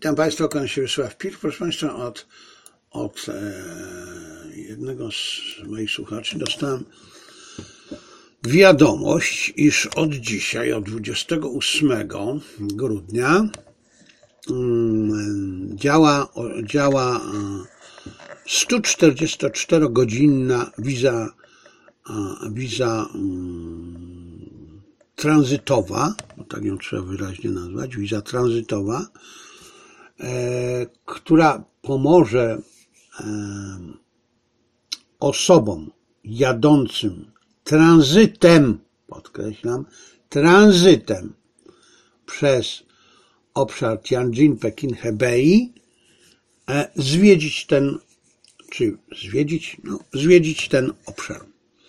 Witam Państwa, kłaniam się Wiesław Pir. Proszę Państwa, od jednego z moich słuchaczy dostałem wiadomość, iż od dzisiaj, od 28 grudnia działa 144-godzinna wiza tranzytowa, bo tak ją trzeba wyraźnie nazwać, wiza tranzytowa, która pomoże osobom jadącym tranzytem, podkreślam, tranzytem przez obszar Tianjin, Pekin, Hebei, zwiedzić ten obszar.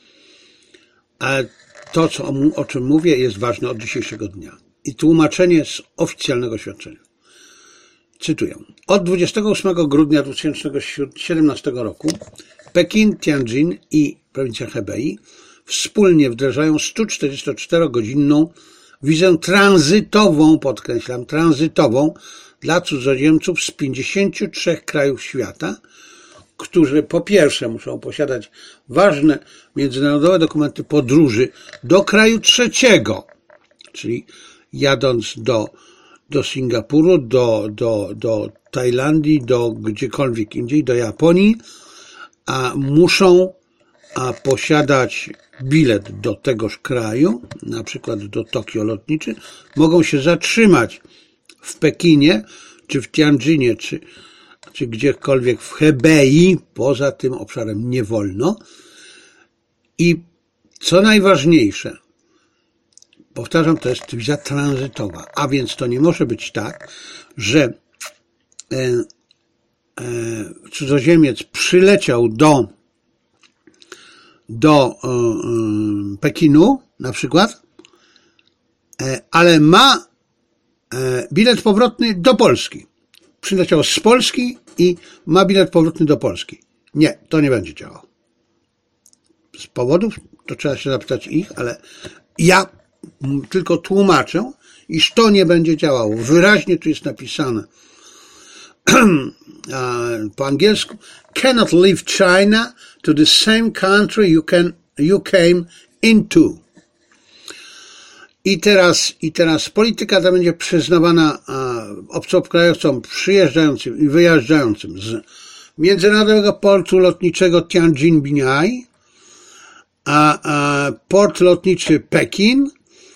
To, o czym mówię, jest ważne od dzisiejszego dnia. I tłumaczenie z oficjalnego świadczenia. Cytuję. Od 28 grudnia 2017 roku Pekin, Tianjin i prowincja Hebei wspólnie wdrażają 144-godzinną wizę tranzytową, podkreślam, tranzytową dla cudzoziemców z 53 krajów świata, którzy po pierwsze muszą posiadać ważne międzynarodowe dokumenty podróży do kraju trzeciego, czyli jadąc do Singapuru, do Tajlandii, do gdziekolwiek indziej, do Japonii, a muszą posiadać bilet do tegoż kraju, na przykład do Tokio lotniczy, mogą się zatrzymać w Pekinie, czy w Tianjinie, czy gdziekolwiek w Hebei, poza tym obszarem nie wolno. I co najważniejsze, powtarzam, to jest wiza tranzytowa, a więc to nie może być tak, że cudzoziemiec przyleciał do Pekinu na przykład, ale ma bilet powrotny do Polski. Przyleciał z Polski i ma bilet powrotny do Polski. Nie, to nie będzie działało. Z powodów, to trzeba się zapytać ich, ale ja tylko tłumaczę, iż to nie będzie działało. Wyraźnie tu jest napisane po angielsku: cannot leave China to the same country you came into. I teraz polityka ta będzie przyznawana obcokrajowcom przyjeżdżającym i wyjeżdżającym z międzynarodowego portu lotniczego Tianjin-Binhai, a port lotniczy Pekin,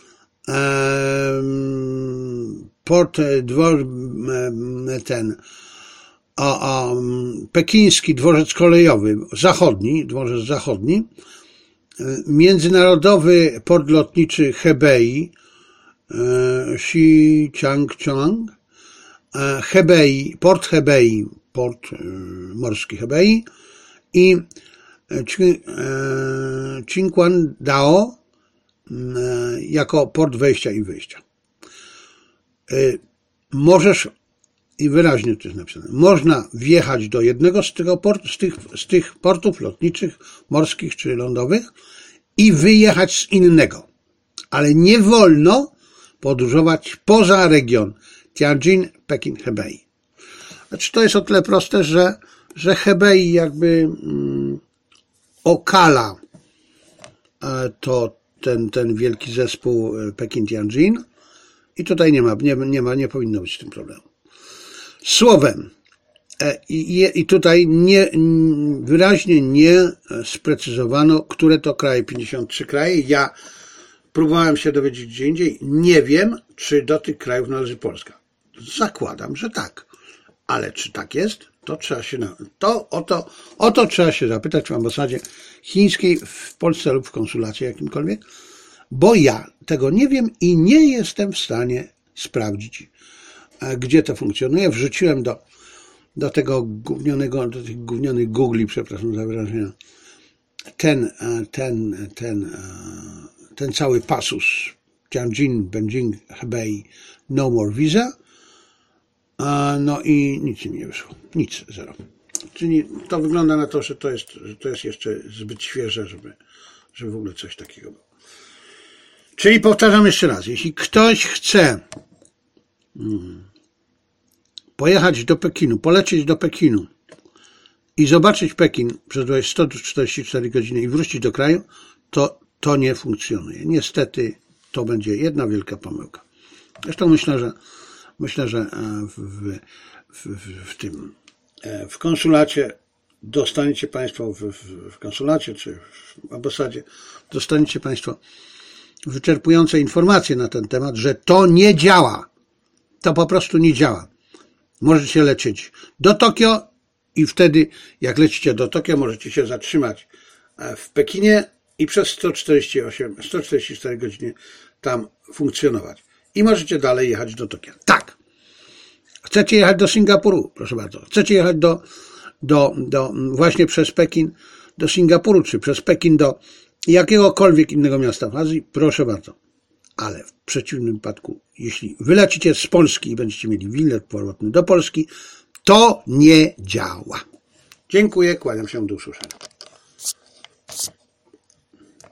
pekiński dworzec kolejowy, dworzec zachodni, międzynarodowy port lotniczy Hebei, Xichangchang, port morski Hebei i Qingquandao jako port wejścia i wyjścia. Możesz, i wyraźnie to jest napisane, można wjechać do jednego z tych portów lotniczych, morskich czy lądowych i wyjechać z innego. Ale nie wolno podróżować poza region Tianjin, Pekin, Hebei. Znaczy, to jest o tyle proste, że Hebei jakby okala ten wielki zespół Pekin-Tianjin i tutaj nie powinno być z tym problemu. Słowem, i tutaj wyraźnie nie sprecyzowano, które to kraje, 53 kraje. Ja próbowałem się dowiedzieć gdzie indziej. Nie wiem, czy do tych krajów należy Polska. Zakładam, że tak. Ale czy tak jest? To trzeba się o to trzeba się zapytać w ambasadzie chińskiej w Polsce lub w konsulacie jakimkolwiek, bo ja tego nie wiem i nie jestem w stanie sprawdzić, gdzie to funkcjonuje. Wrzuciłem do tych gównionych Googli, przepraszam za wyrażenie, ten cały pasus Tianjin, Beijing, Hebei, no more visa, no i nic im nie wyszło. Nic, zero. Czyli to wygląda na to, że to jest jeszcze zbyt świeże, żeby w ogóle coś takiego było. Czyli powtarzam jeszcze raz, jeśli ktoś chce pojechać do Pekinu, polecieć do Pekinu i zobaczyć Pekin przez 144 godziny i wrócić do kraju, to nie funkcjonuje. Niestety to będzie jedna wielka pomyłka. Zresztą myślę, że w konsulacie dostaniecie Państwo, w konsulacie czy w ambasadzie dostaniecie Państwo wyczerpujące informacje na ten temat, że to nie działa. To po prostu nie działa. Możecie lecieć do Tokio i wtedy, jak lecicie do Tokio, możecie się zatrzymać w Pekinie i przez 144 godziny tam funkcjonować. I możecie dalej jechać do Tokio. Tak. Chcecie jechać do Singapuru, proszę bardzo. Chcecie jechać właśnie przez Pekin do Singapuru, czy przez Pekin do jakiegokolwiek innego miasta w Azji, proszę bardzo. Ale w przeciwnym wypadku, jeśli wylecicie z Polski i będziecie mieli bilet powrotny do Polski, to nie działa. Dziękuję, kłaniam się, do usłyszenia.